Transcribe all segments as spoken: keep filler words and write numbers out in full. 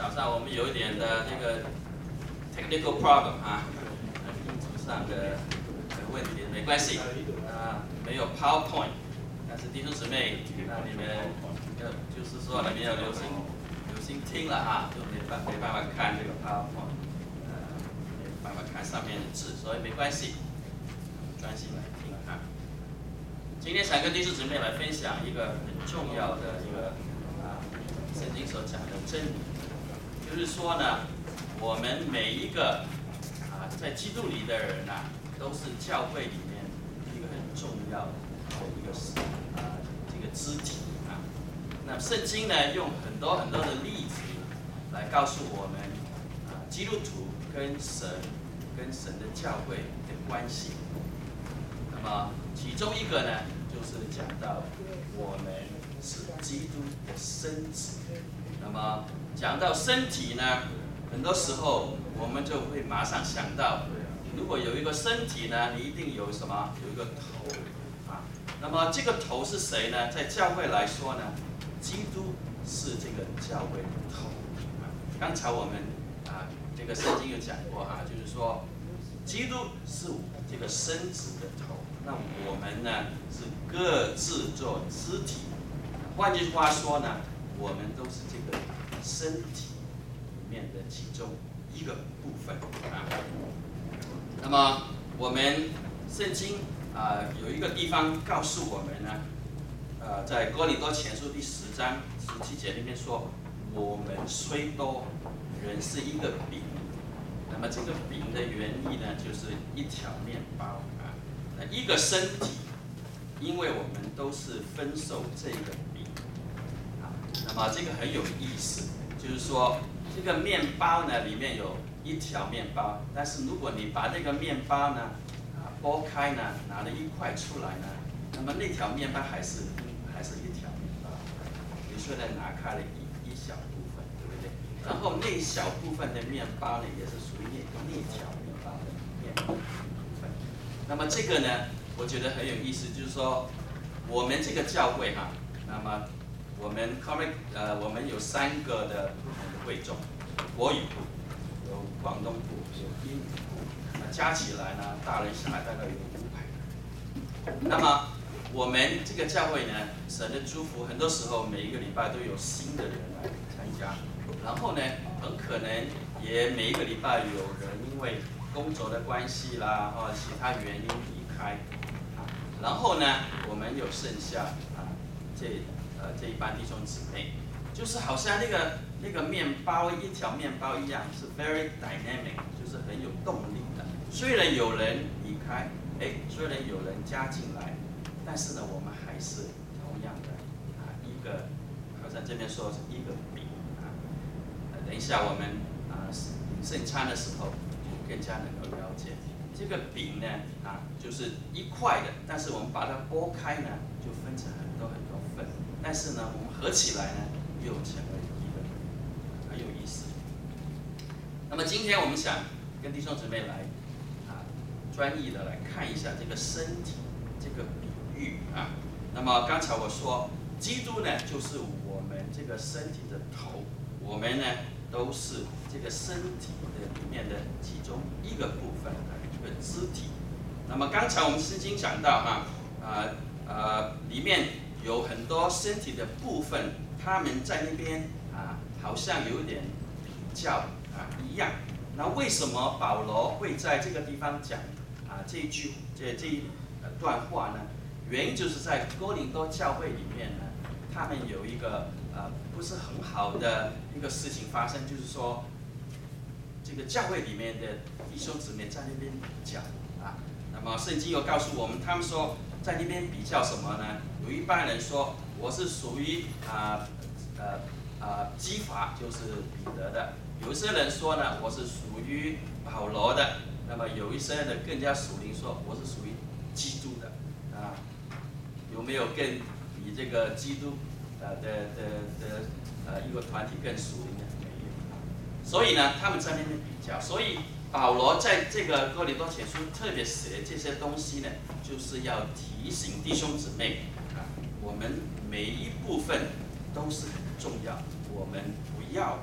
早上我们有一点的这个 technical problem 啊，印组上的问题没关系啊，没有 PowerPoint， 但是弟兄姊妹，那你们要就是说你们要留心留心听了哈，就没办没办法看这个 PowerPoint， 呃，没办法看上面的字，所以没关系，专心来听哈。今天想跟弟兄姊妹来分享一个很重要的一个啊，圣经所讲的真理，就是说呢，我们每一个啊在基督里的人呐、啊，都是教会里面一个很重要的一个啊这个肢体啊。那圣经呢，用很多很多的例子来告诉我们啊，基督徒跟神跟神的教会的关系。那么其中一个呢，就是讲到我们是基督的身子。那么讲到身体呢，很多时候我们就会马上想到，如果有一个身体呢，你一定有什么？有一个头啊。那么这个头是谁呢？在教会来说呢，基督是这个教会的头。啊、刚才我们啊，这个圣经有讲过哈、啊，就是说，基督是这个身子的头。那我们呢是各自做肢体，换句话说呢，我们都是这个身体里面的其中一个部分啊。那么我们圣经啊、呃、有一个地方告诉我们呢，呃，在哥林多前书第十章十七节里面说，我们虽多，人是一个饼。那么这个饼的原意呢，就是一条面包。那一个身体，因为我们都是分受这个饼啊，那么这个很有意思，就是说这个面包呢里面有一条面包，但是如果你把那个面包呢啊剥开呢，拿了一块出来呢，那么那条面包还是还是一条面包，你虽然拿开了一一小部分，对不对？然后那小部分的面包呢，也是属于那那条面包的面包。那么这个呢，我觉得很有意思，就是说，我们这个教会哈，那么我们 comic 呃，我们有三个的会众，国语部，有广东部，有英语部，那加起来呢，大人小孩大概有五百人。那么我们这个教会呢，神的祝福，很多时候每一个礼拜都有新的人来参加，然后呢，很可能也每一个礼拜有人因为工作的关系啦，或其他原因离开，啊，然后呢，我们有剩下啊这呃这一班弟兄姊妹，就是好像那个那个面包一条面包一样，是 very dynamic， 就是很有动力的。虽然有人离开，哎，虽然有人加进来，但是呢，我们还是同样的啊一个，好像这边说是一个饼啊。等一下我们啊领圣餐的时候。更加能够了解这个饼呢啊，就是一块的，但是我们把它剥开呢，就分成很多很多份，但是呢，我们合起来呢，又成为一个，很有意思。那么今天我们想跟弟兄姊妹来啊，专一的来看一下这个身体这个比喻啊。那么刚才我说，基督呢就是我们这个身体的头，我们呢都是这个身体的里面的其中一个部分的一个肢体。那么刚才我们圣经讲到哈，呃呃，里面有很多身体的部分，他们在那边啊，好像有点比较啊一样。那为什么保罗会在这个地方讲啊这一句这这一段话呢？原因就是在哥林多教会里面呢，他们有一个呃不是很好的一个事情发生，就是说。这个教会里面的弟兄姊妹在那边比较啊，那么圣经又告诉我们，他们说在那边比较什么呢？有一般人说我是属于啊呃啊基法，就是彼得的；有一些人说呢，我是属于保罗的；那么有一些人更加属灵，说我是属于基督的啊。有没有更比这个基督呃的的的呃一个团体更属灵的？所以呢，他们在那边比较，所以保罗在这个哥林多前书特别写这些东西呢，就是要提醒弟兄姊妹啊，我们每一部分都是很重要，我们不要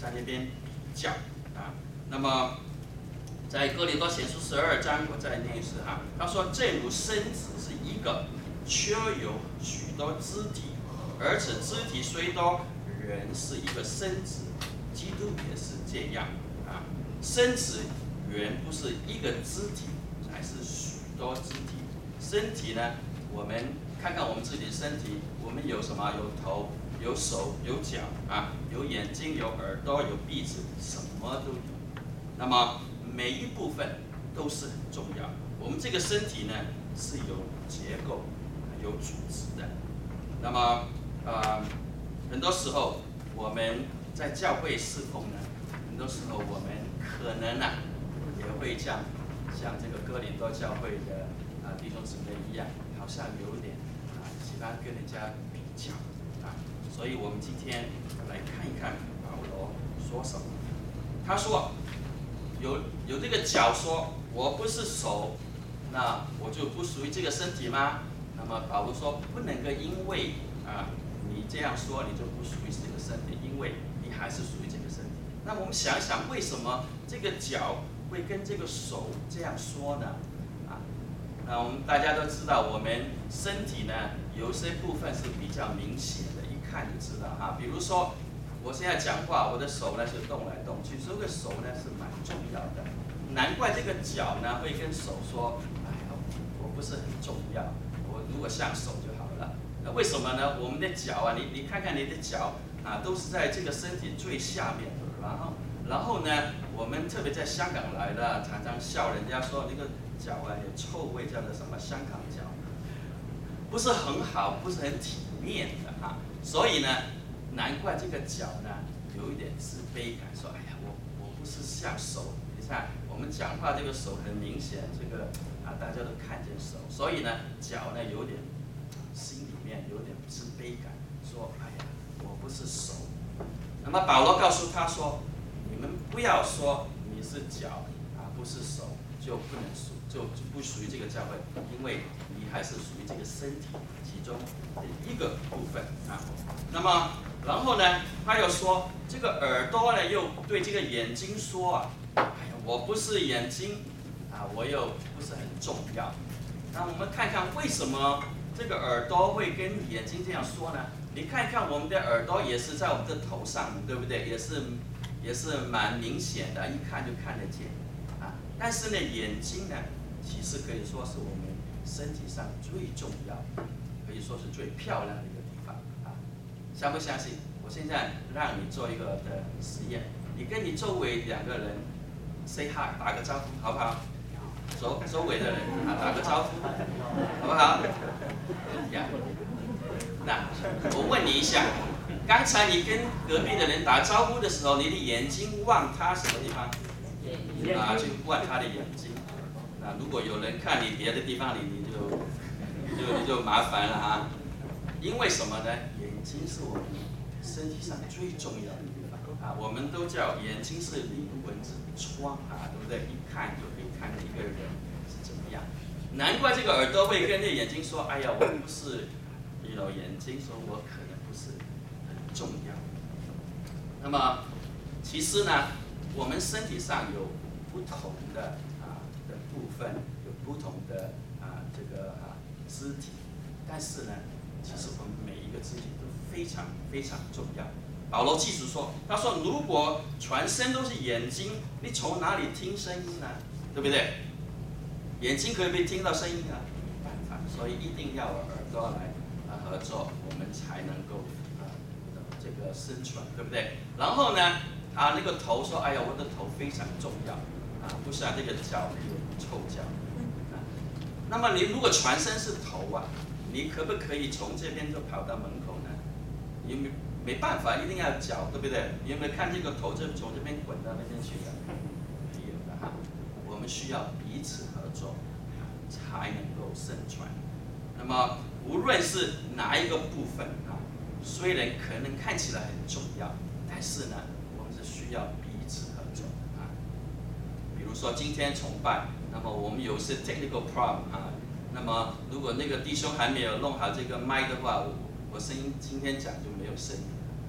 在那边比较啊。那么在哥林多前书十二章，我再念一次哈，他说：“正如身子是一个，却有许多肢体，而且肢体虽多，人是一个身子，基督也是这样啊。身子原不是一个肢体，乃是许多肢体。身体呢，我们看看我们自己的身体，我们有什么？有头，有手，有脚啊，有眼睛，有耳朵，有鼻子，什么都有。那么每一部分都是很重要。我们这个身体呢是有结构、有组织的。那么呃，很多时候我们在教会侍奉呢，很多时候我们可能啊也会像像这个哥林多教会的啊弟兄姊妹一样，好像有点啊喜欢跟人家比较啊。所以我们今天来看一看保罗说什么。他说。有有这个脚说我不是手，那我就不属于这个身体吗？那么保罗说不能够因为啊你这样说你就不属于这个身体，因为你还是属于这个身体。那我们想一想，为什么这个脚会跟这个手这样说呢？啊，那我们大家都知道，我们身体呢有些部分是比较明显的，一看就知道哈。比如说。我现在讲话，我的手呢是动来动去，这个手呢是蛮重要的。难怪这个脚呢会跟手说：“哎呀，我不是很重要，我如果像手就好了。”那为什么呢？我们的脚啊，你你看看你的脚啊，都是在这个身体最下面的。然后，然后呢，我们特别在香港来的，常常笑人家说那个脚啊有臭味，叫做什么香港脚，不是很好，不是很体面的哈。所以呢。难怪这个脚呢有一点自卑感，说：“哎呀，我我不是像手。你看我们讲话这个手很明显，这个啊大家都看见手，所以呢脚呢有点心里面有点自卑感，说：哎呀，我不是手。那么保罗告诉他说：你们不要说你是脚啊，不是手，就不能属就不属于这个教会，因为你还是属于这个身体其中的一个部分啊。那么。”然后呢，他又说这个耳朵呢，又对这个眼睛说啊，哎呀，我不是眼睛啊，我又不是很重要。那我们看看为什么这个耳朵会跟眼睛这样说呢？你看看我们的耳朵也是在我们的头上，对不对？也是也是蛮明显的，一看就看得见啊。但是呢，眼睛呢，其实可以说是我们身体上最重要，可以说是最漂亮的一个地方。相不相信？我现在让你做一个的实验，你跟你周围两个人 say hi， 打个招呼，好不好？周周围的人啊，打个招呼，好不好？呀，那我问你一下，刚才你跟隔壁的人打招呼的时候，你的眼睛望他什么地方？啊，去望他的眼睛。那如果有人看你别的地方，你你就就你就麻烦了啊。因为什么呢？眼睛是我们身体上最重要的地方啊！我们都叫眼睛是灵魂之窗啊，对不对？一看就可以看到一个人是怎么样。难怪这个耳朵会跟这眼睛说：“哎呀，我不是，有眼睛说我可能不是很重要。”那么，其实呢，我们身体上有不同的啊的部分，有不同的啊这个啊肢体，但是呢。其实我们每一个肢体都非常非常重要。保罗记住说，他说如果全身都是眼睛，你从哪里听声音呢？对不对？眼睛可以不可以听到声音啊？没办法，所以一定要耳朵来啊合作，我们才能够啊这个生存，对不对？然后呢，啊那个头说，哎呀，我的头非常重要啊，不像这个脚有臭脚啊。那么你如果全身是头啊？你可不可以从这边就跑到门口呢？你没没办法，一定要脚，对不对？你有没有看这个头就从这边滚到那边去的？没有的哈。我们需要彼此合作，才能够生存。那么无论是哪一个部分啊，虽然可能看起来很重要，但是呢，我们是需要彼此合作啊。比如说今天崇拜，那么我们有些 technical problem 啊。那么，如果那个弟兄还没有弄好这个麦的话，我我声音今天讲就没有声音啊。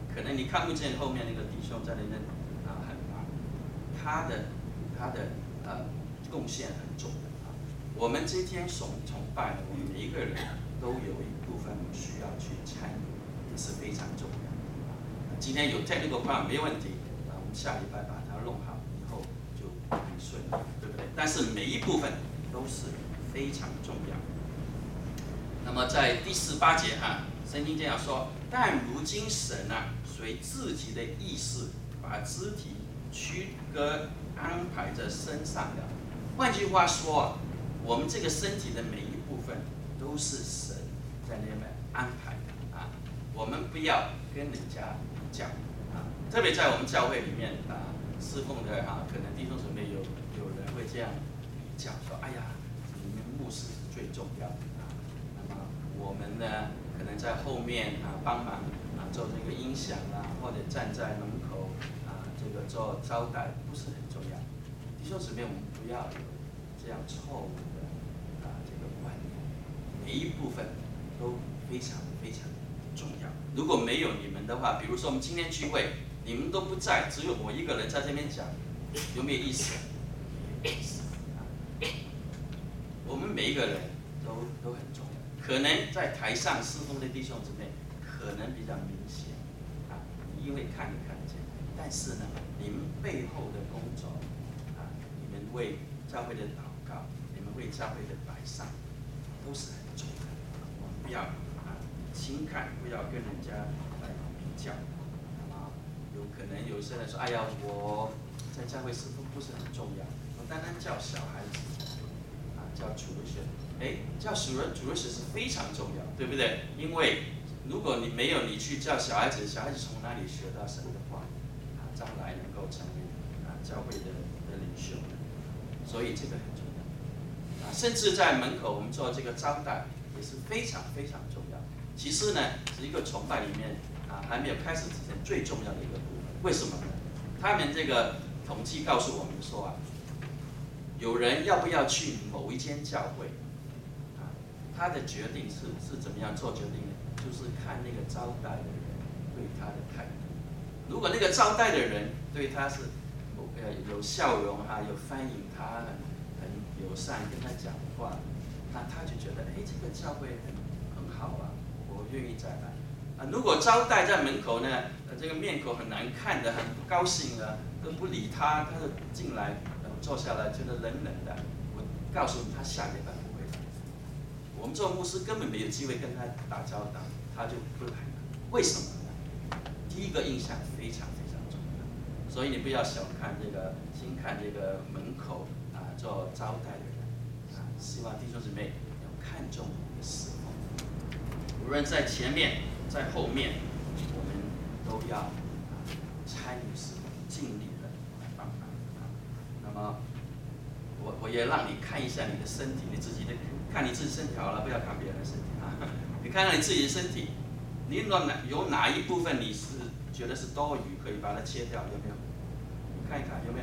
可能你看不见后面那个弟兄在那边啊很忙，他的他的呃贡献很重要啊。我们今天崇崇拜呢，我们每一个人都有一部分需要去参与，这是非常重要的。今天有 technical part 没问题，啊，我们下礼拜把它弄好以后就很顺利，对不对？但是每一部分都是非常重要。那么在第十八节哈，圣经这样说：但如今神啊，随自己的意思，把肢体区隔安排在身上的。换句话说，我们这个身体的每一部分都是神在那边安排的啊。我们不要跟人家比较啊，特别在我们教会里面啊，侍奉的啊，可能弟兄姊妹有有人会这样比较说：哎呀，你们牧师是最重要的啊。那么我们呢，可能在后面啊帮忙啊做这个音响啊，或者站在门口啊这个做招待，不是很重要。弟兄姊妹，我们不要有这样错误的啊这个观念，每一部分都非常非常重要。如果没有你们的话，比如说我们今天聚会，你们都不在，只有我一个人在这边讲，有没有意思？没有意思啊！我们每一个人都都很重要。可能在台上侍奉的弟兄姊妹，可能比较明显啊，你因为看你看见，但是呢，你们背后的工作啊，你们为教会的祷告，你们为教会的摆上，都是很重要的。我们不要啊轻看，不要跟人家来比较。那么有可能有些人说：“哎呀，我在教会侍奉不是很重要，我单单教小孩子啊，教主日学。”哎，教主日主日学是非常重要，对不对？因为如果你没有你去教小孩子，小孩子从哪里学到神的话啊？将来能够成为啊教会的的领袖，所以这个很重要啊。甚至在门口我们做这个招待也是非常非常重要。其实呢，是一个崇拜里面啊还没有开始之前最重要的一个部分。为什么呢？他们这个统计告诉我们说啊，有人要不要去某一间教会？他的决定是是怎么样做决定呢？就是看那个招待的人对他的态度。如果那个招待的人对他是呃有笑容哈、啊，有欢迎他，很很友善跟他讲话，那他就觉得哎，这个教会很很好啊，我愿意再来。啊，如果招待在门口呢，呃，这个面孔很难看的，很不高兴的，都不理他，他就进来，然后坐下来，觉得冷冷的。我告诉你，他下礼拜。我们做牧师根本没有机会跟他打交道，他就不来了。为什么呢？第一个印象非常非常重要，所以你不要小看这个，轻看这个门口啊做招待的人啊。希望弟兄姊妹要看重你的侍奉，无论在前面在后面，我们都要啊参与侍奉，尽力的来帮忙啊。那么我我也让你看一下你的身体，你自己的。看你自己身体好了，不要看别人的身体啊！你看看你自己的身体，你有哪有哪一部分你是觉得是多余，可以把它切掉，有没有？你看一看有没有？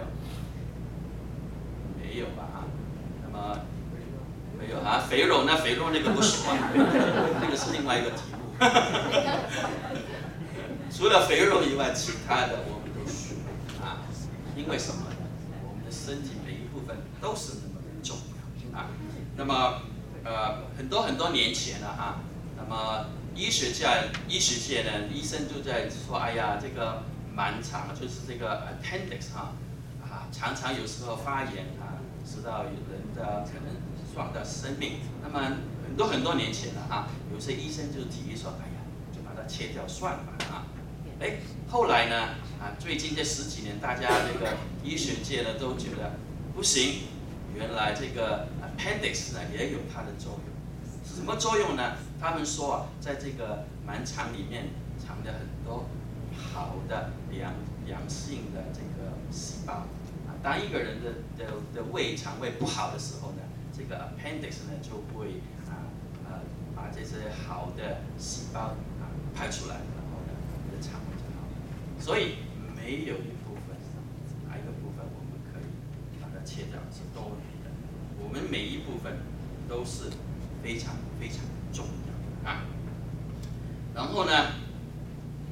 没有吧？啊，那么没有啊，肥肉那肥肉那个不说，那个是另外一个题目。除了肥肉以外，其他的我们都属啊，因为什么呢？我们的身体每一部分都是那么的重要啊。那么。呃，很多很多年前了哈，那么医学界医学界呢，医生就在说，哎呀，这个盲肠就是这个 appendix 哈，啊，常常有时候发炎啊，使到有人的可能撞到生命。那么很多很多年前了哈，有些医生就提议说，哎呀，就把它切掉算了啊。哎，后来呢，啊，最近这十几年，大家这个医学界呢都觉得不行。原来这个 appendix 呢也有它的作用，是什么作用呢？他们说啊，在这个盲肠里面藏着很多好的良良性的这个细胞啊。当一个人的的的胃肠胃不好的时候呢，这个 appendix 呢就会啊呃把这些好的细胞啊排出来，然后呢，你的肠胃就好。所以没有一部分哪一个部分我们可以把它切掉是多余的，我们每一部分都是非常非常重要的啊。然后呢，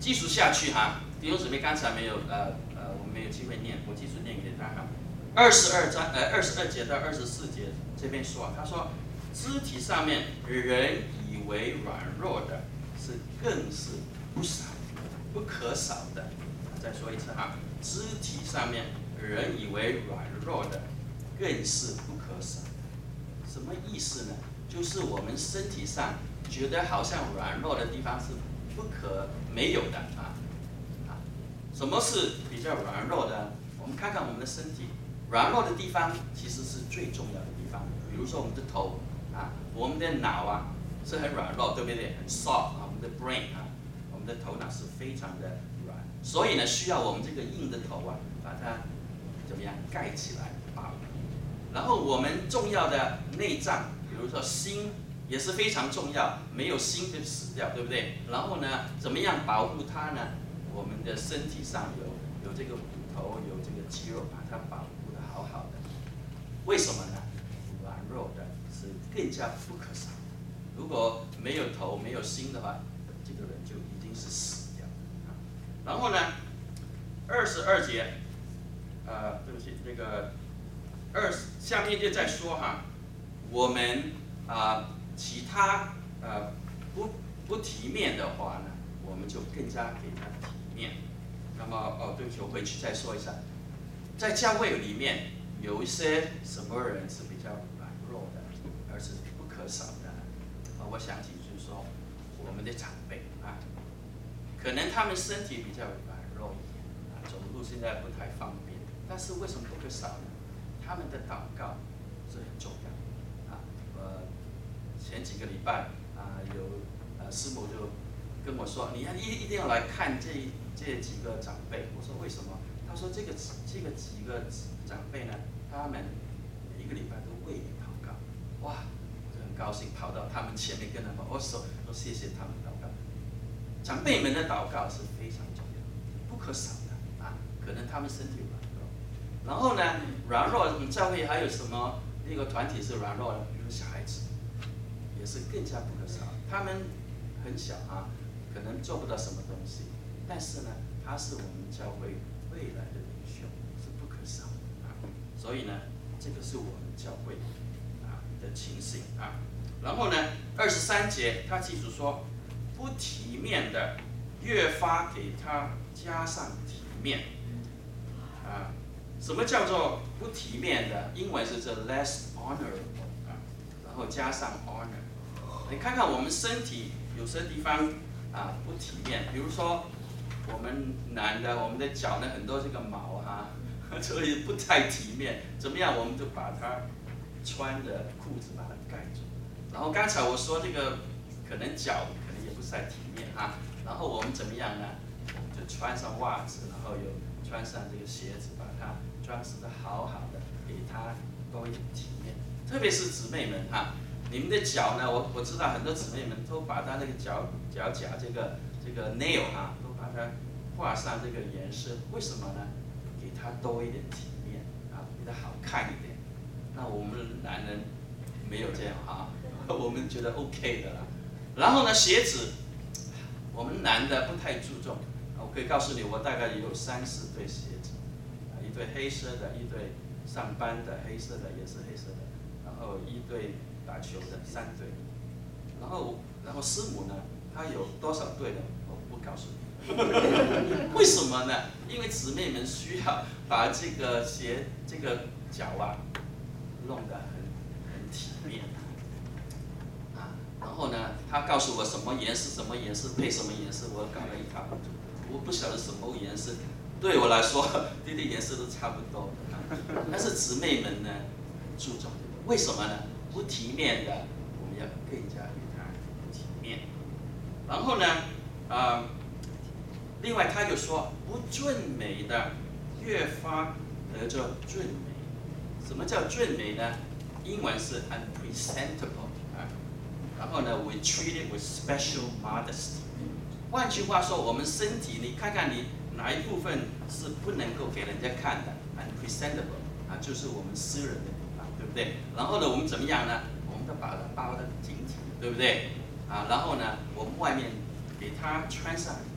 继续下去哈，弟兄姊妹刚才没有呃呃我们没有机会念，我继续念给他哈。二十二章呃二十二节到二十四节这边说，他说肢体上面人以为软弱的，是更是不少不可少的。再说一次哈，肢体上面人以为软弱的，更是不可少。什么意思呢？就是我们身体上觉得好像软弱的地方是不可没有的啊啊！什么是比较软弱的？我们看看我们的身体，软弱的地方其实是最重要的地方。比如说我们的头啊，我们的脑啊是很软弱，对不对？很 soft 啊，我们的 brain 啊，我们的头脑是非常的软，所以呢，需要我们这个硬的头啊，把它怎么样盖起来保护。然后我们重要的内脏，比如说心。也是非常重要，没有心就死掉，对不对？然后呢，怎么样保护它呢？我们的身体上有有这个骨头，有这个肌肉，把它保护得好好的。为什么呢？软弱的是更加不可少。如果没有头、没有心的话，这个人就已经是死掉了。然后呢，二十二节，呃，对不起，那个二下面就在说哈，我们啊。呃其他呃不不体面的话呢，我们就更加给他体面。那么哦，对不起，我回去再说一下，在教会里面有一些什么人是比较软弱的，而是不可少的啊。我想起就是说我们的长辈啊，可能他们身体比较软弱一点啊，走路现在不太方便，但是为什么不可少呢？他们的祷告是很重要的啊，呃。前几个礼拜啊、呃，有呃师母就跟我说，你要一一定要来看这这几个长辈。我说为什么？他说这个这个几个长辈呢，他们每一个礼拜都为你祷告。哇，我就很高兴跑到他们前面跟他们握手，说谢谢他们祷告。长辈们的祷告是非常重要，不可少的啊。可能他们身体软弱，然后呢，软弱，我们教会还有什么那个团体是软弱的？比如小孩子。也是更加不可少，他们很小啊，可能做不到什么东西，但是呢，他是我们教会未来的领袖，是不可少啊。所以呢，这个是我们教会啊的情形啊。然后呢，二十三节他记住说，不体面的，越发给他加上体面啊。什么叫做不体面的？英文是这 less honorable 啊，然后加上 honor。你看看我们身体有些地方啊不体面，比如说我们男的，我们的脚呢很多这个毛哈、啊，所以不太体面。怎么样？我们就把它穿的裤子把它盖住。然后刚才我说这个可能脚可能也不太体面哈、啊，然后我们怎么样呢？我们就穿上袜子，然后有穿上这个鞋子，把它装饰的好好的，给它多一点体面。特别是姊妹们哈。啊你们的脚呢？我我知道很多姊妹们都把她那个脚脚甲这个这个 nail 啊，都把它画上这个颜色。为什么呢？给它多一点体面啊，给它好看一点。那我们男人没有这样啊，我们觉得 OK 的啦。然后呢，鞋子，我们男的不太注重。我可以告诉你，我大概也有三四对鞋子，一对黑色的，一对上班的黑色的，也是黑色的，然后一对。打球的三队，然后然后师母呢，她有多少队呢？我不告诉你。为什么呢？因为姊妹们需要把这个鞋这个脚啊弄得很很体面啊。然后呢，她告诉我什么颜色什么颜色配什么颜色，我搞了一塌糊涂。我不晓得什么颜色，对我来说，这些颜色都差不多。但是姊妹们呢，很注重这个，为什么呢？不体面的，我们要更加给他体面。然后呢，呃，另外他又说，不俊美的，越发得着俊美。什么叫俊美呢？英文是 unpresentable 啊。然后呢 ，we treat it with special modesty。换句话说，我们身体，你看看你哪一部分是不能够给人家看的 ，unpresentable 啊，就是我们私人的。对不对？然后呢，我们怎么样呢？我们都把它包得紧紧的，对不对？啊，然后呢，我们外面给它穿上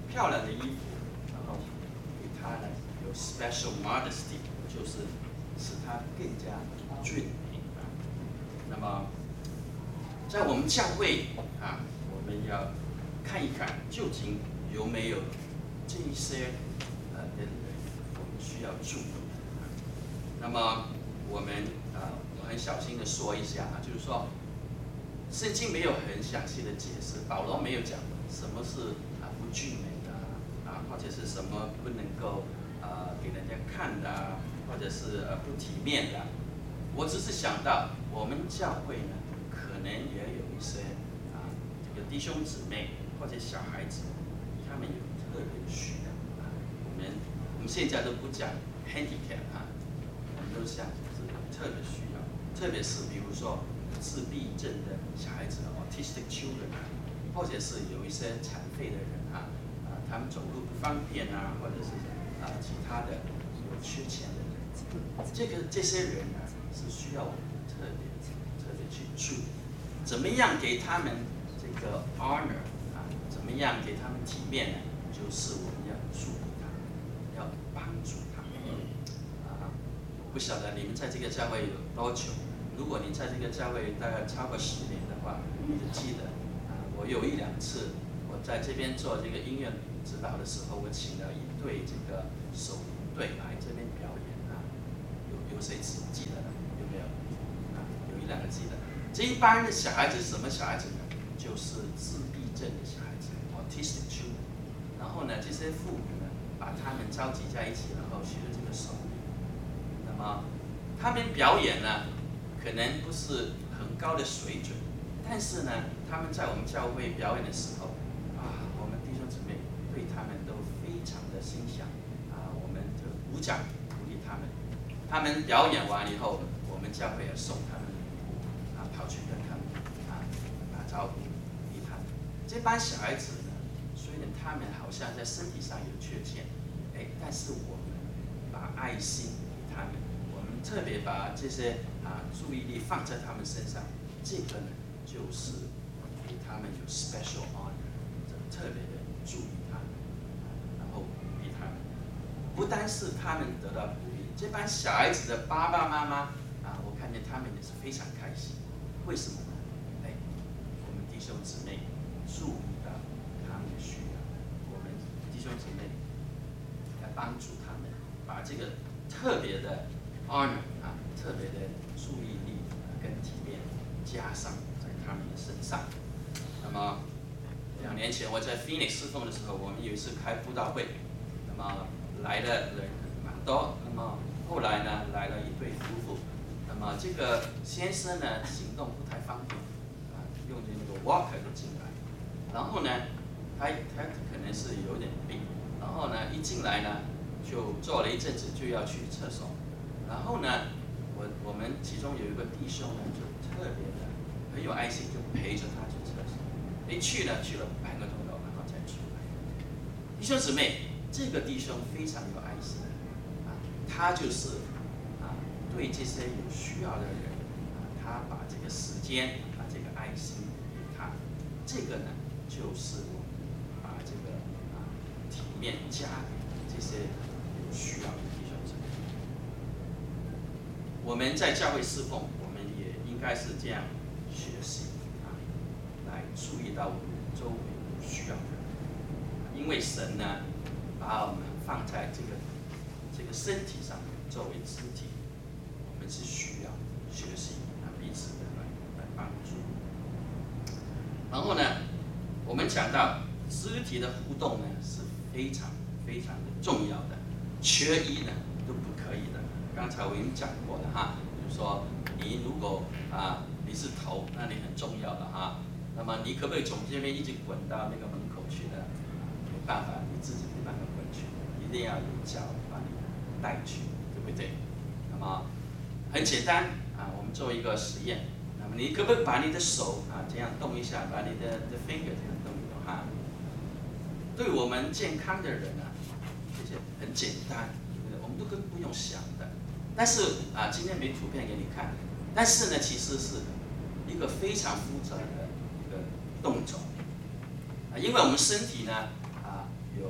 漂亮的衣服，然后给他呢有 special modesty， 就是使他更加俊美啊。那么，在我们教会啊，我们要看一看究竟有没有这一些呃的人，我们需要注意的。那么我们啊，我很小心的说一下啊，就是说，圣经没有很详细的解释，保罗没有讲什么是啊不俊美的啊，或者是什么不能够啊给人家看的啊，或者是呃不体面的。我只是想到我们教会呢，可能也有一些啊这个弟兄姊妹或者小孩子，他们有特别的需要啊。我们我们现在都不讲 handicap 啊，我们都讲是特别需要，特别是比如说自闭症的小孩子 autistic children 啊，或者是有一些残废的人啊，啊他们走路不方便啊，或者是啊其他的有缺陷的人，这个这些人呢是需要我们特别特别去注意，怎么样给他们这个 honor 啊，怎么样给他们体面呢？就是我们要注意他们，要帮助他们啊。我不晓得你们在这个教会有多久，如果你在这个教会大概超过十年的话，你就记得啊，我有一两次我在这边做这个音乐指导的时候，我请了一对这个手鼓队来这边表演啊，有有谁记得的？有没有？啊，有一两个记得。这一般的小孩子是什么小孩子呢？就是自闭症的小孩子 ，autistic children。然后呢，这些父母呢，把他们召集在一起，然后学这个手语。那么他们表演呢，可能不是很高的水准，但是呢，他们在我们教会表演的时候，啊，我们弟兄姊妹对他们都非常的欣赏，啊，我们就鼓掌鼓励他们。他们表演完以后，我们教会也送他们礼物，啊，跑去跟他们啊打招呼，给他们。这班小孩子呢，虽然他们好像在身体上有缺陷，哎，但是我们把爱心给他们，我们特别把这些啊注意力放在他们身上，这个呢就是给他们有 special honor， 特别的注意他们，然后鼓励他们。不单是他们得到鼓励，这班小孩子的爸爸妈妈啊，我看见他们也是非常开心。为什么呢？哎，我们弟兄姊妹注意到他们的需要，我们弟兄姊妹来帮助他们，把这个特别的 honor 啊，特别的注意力跟体面加上在他们的身上。那么两年前我在 Phoenix 侍奉的时候，我们有一次开布道会，那么来的人蛮多。那么后来呢，来了一对夫妇。那么这个先生呢，行动不太方便，啊，用的那个 walker 就进来。然后呢，他他可能是有点病，然后呢，一进来呢，就坐了一阵子就要去厕所。然后呢，我我们其中有一个弟兄呢，就特别的很有爱心，就陪着他去厕所。一去呢，去了半个钟头，然后才出来。弟兄姊妹，这个弟兄非常有爱心啊，他就是啊，对这些有需要的人啊，他把这个时间，把这个爱心给他。这个呢，就是我们把这个啊体面加给这些有需要的弟兄姊妹。我们在教会侍奉，我们也应该是这样学习啊，来注意到我们周围有需要的人。因为神呢，把我们放在这个这个身体上面作为肢体，我们是需要学习啊彼此的来来帮助。然后呢，我们讲到肢体的互动呢是非常非常的重要的，缺一呢都不可以的。刚才我已经讲过了哈，就是说你如果啊你是头，那你很重要的哈。那么你可不可以从这边一直滚到那个门口去呢？没办法，你自己没办法滚去，一定要有脚把你带去，对不对？那么很简单啊，我们做一个实验。那么你可不可以把你的手啊这样动一下，把你的的 finger 这样动一动哈？对我们健康的人啊，这些很简单，对不对？我们都根本不用想的。但是啊，今天没图片给你看，但是呢，其实是一个非常复杂的一个动作啊，因为我们身体呢啊有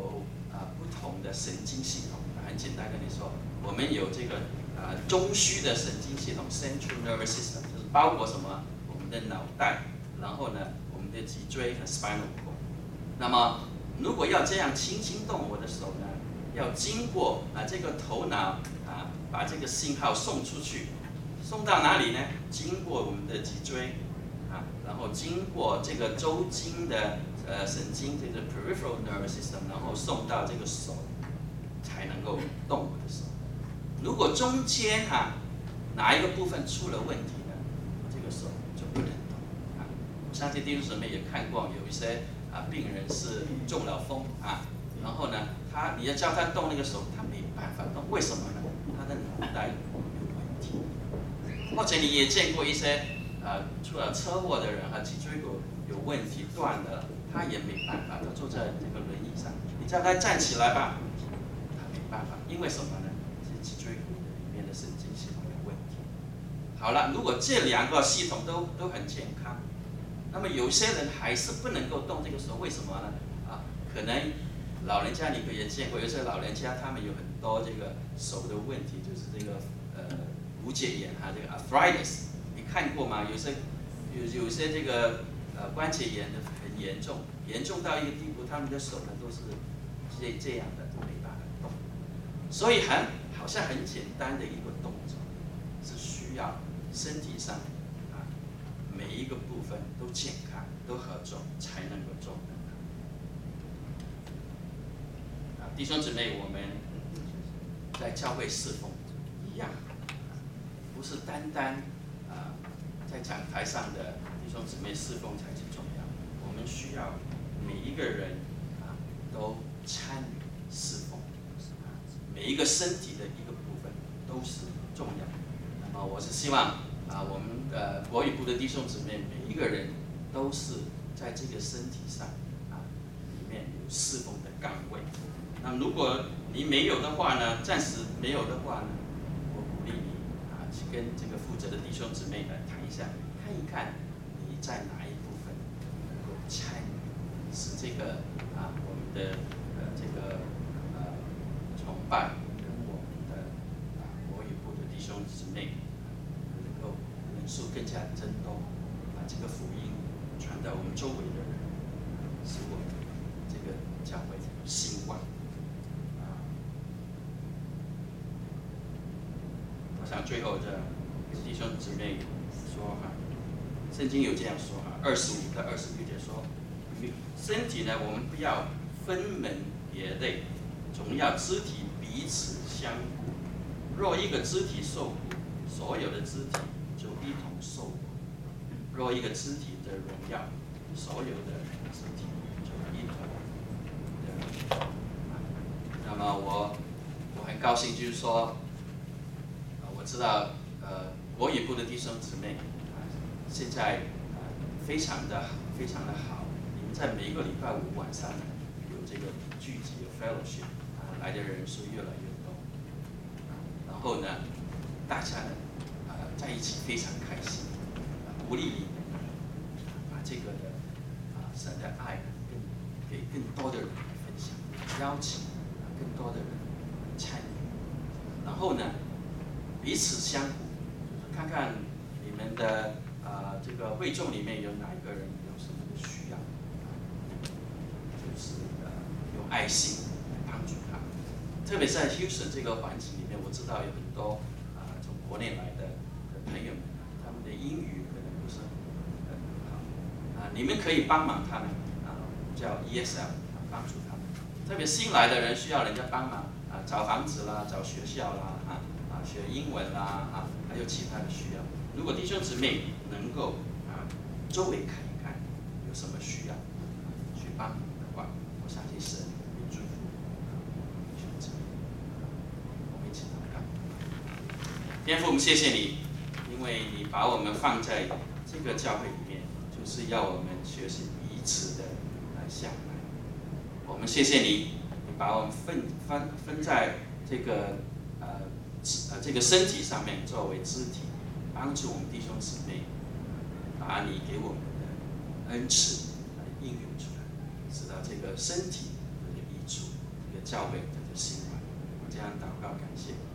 同的神经系统。很简单跟你说，我们有这个呃中枢的神经系统 （central nervous system）， 就是包括什么？我们的脑袋，然后呢，我们的脊椎和 spinal cord。那么，如果要这样轻轻动我的手呢，要经过啊这个头脑啊，把这个信号送出去，送到哪里呢？经过我们的脊椎啊，然后经过这个周经的呃神经，这个 peripheral nervous system， 然后送到这个手，才能够动我的手。如果中间啊哪一个部分出了问题呢，这个手就不能动啊。我相信弟兄姊妹也看过，有一些啊病人是中了风啊，然后呢，他你要叫他动那个手，他没办法动，为什么呢？他的脑袋有问题。或者你也见过一些呃出了车祸的人啊，脊椎骨有问题断了，他也没办法，他坐在这个轮椅上，你叫他站起来吧，他没办法，因为什么呢？是脊椎骨里面的神经系统有问题。好了，如果这两个系统都都很健康，那么有些人还是不能够动这个手，为什么呢？啊，可能老人家你们也见过，有些老人家他们有很多这个手的问题，就是这个呃骨节炎哈，这个 arthritis， 你看过吗？有些有有些这个呃关节炎的很严重，严重到一个地步，他们的手呢都是这这样的，都没办法动。所以很好像很简单的一个动作，是需要身体上啊每一个部分都健康、都合作，才能够做得到。啊，弟兄姊妹，我们在教会侍奉一样，不是单单啊在讲台上的弟兄姊妹侍奉才是重要，我们需要每一个人啊都参与侍奉，啊每一个身体的一个部分都是重要。那么我是希望啊我们的国语部的弟兄姊妹每一个人都是在这个身体上啊里面有侍奉的岗位。那如果你没有的话呢，暂时没有的话呢，我鼓励你啊，去跟这个负责的弟兄姊妹来谈一下，看一看你在哪一部分能够参与，使这个啊我们的呃这个呃崇拜跟我们的啊国语部的弟兄姊妹能够人数更加增多，把这个福音传到我们周围的人，使我们这个教会兴旺。我想最后的弟兄姊妹说哈，圣经有这样说哈，二十五到二十六节说，身体呢，我们不要分门别类，总要肢体彼此相顾。若一个肢体受苦，所有的肢体就一同受苦；若一个肢体的荣耀，所有的肢体就一同的荣耀。那么我我很高兴，就是说。我知道，呃，国语部的弟兄姊妹啊，现在啊非常的非常的好。你们在每一个礼拜五晚上有这个聚集，有 fellowship 啊，来的人数越来越多。然后呢，大家呢啊在一起非常开心，啊、鼓励你们把这个的啊神的爱更给更多的人来分享，邀请啊更多的人参与。然后呢？彼此相顾，就是看看你们的啊、呃、这个会众里面有哪一个人有什么的需要，就是呃用爱心来帮助他。特别是在 Houston 这个环境里面，我知道有很多啊、呃、从国内来的的朋友们，他们的英语可能不是很好啊，你们可以帮忙他们啊，叫 E S L 帮助他们。特别新来的人需要人家帮忙啊，找房子啦，找学校啦啊。学英文啦啊，还有其他的需要。如果弟兄姊妹能够啊周围看一看，有什么需要去帮忙的话，我相信神会祝福弟兄姊妹。我们一起祷告。天父，我们谢谢你，因为你把我们放在这个教会里面，就是要我们学习彼此的来相爱。我们谢谢你，你把我们分分分在这个呃。呃，这个身体上面作为肢体，帮助我们弟兄姊妹把你给我们的恩赐来应用出来，使到这个身体有益处，这个教会的兴旺。我这样祷告感谢。